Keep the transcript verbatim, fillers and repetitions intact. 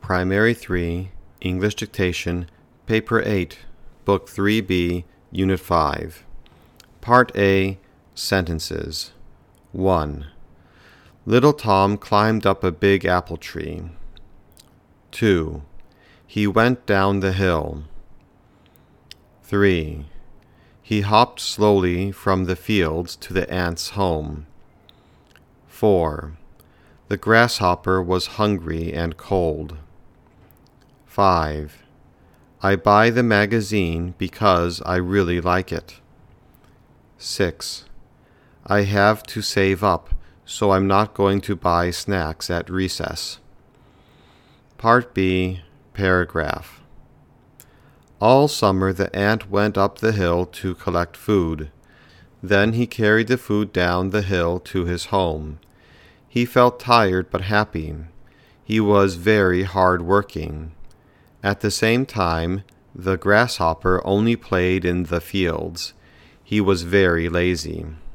Primary three, English Dictation, Paper eight, Book three B, Unit five. Part A, Sentences. one. Little Tom climbed up a big apple tree. two. He went down the hill. three. He hopped slowly from the fields to the ant's home. four. The grasshopper was hungry and cold. five. I buy the magazine because I really like it. six. I have to save up, so I'm not going to buy snacks at recess. Part B, Paragraph. All summer the ant went up the hill to collect food. Then he carried the food down the hill to his home. He felt tired but happy. He was very hard-working. At the same time, the grasshopper only played in the fields. He was very lazy.